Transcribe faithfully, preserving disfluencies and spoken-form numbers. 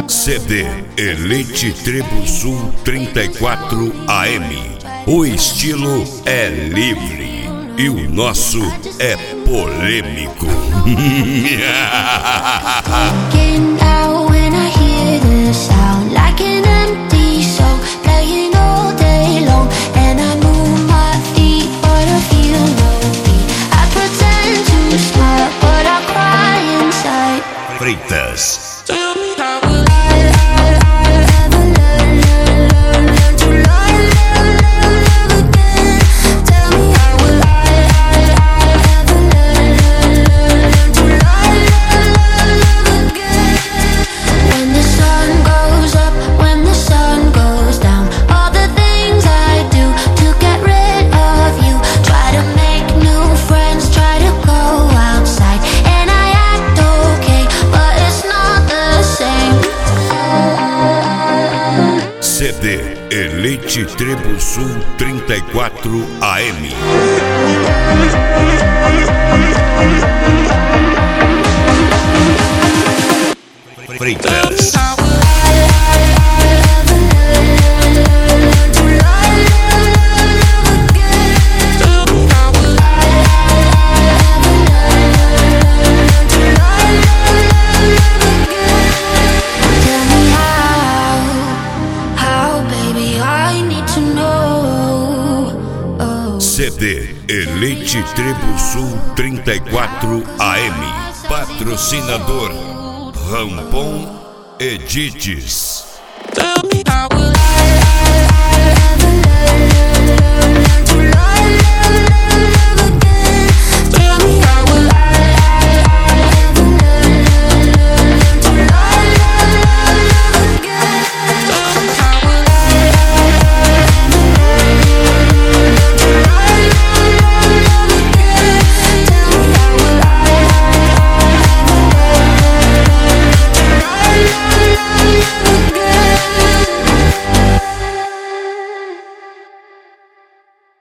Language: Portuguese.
C D Elite Tribo Sul trinta e quatro A M. O estilo é livre e o nosso é polêmico. Freitas. C D Elite Tribo Sul trinta e quatro A M. Freitas. C D Elite Tribo Sul trinta e quatro A M. Patrocinador Rampon Edites.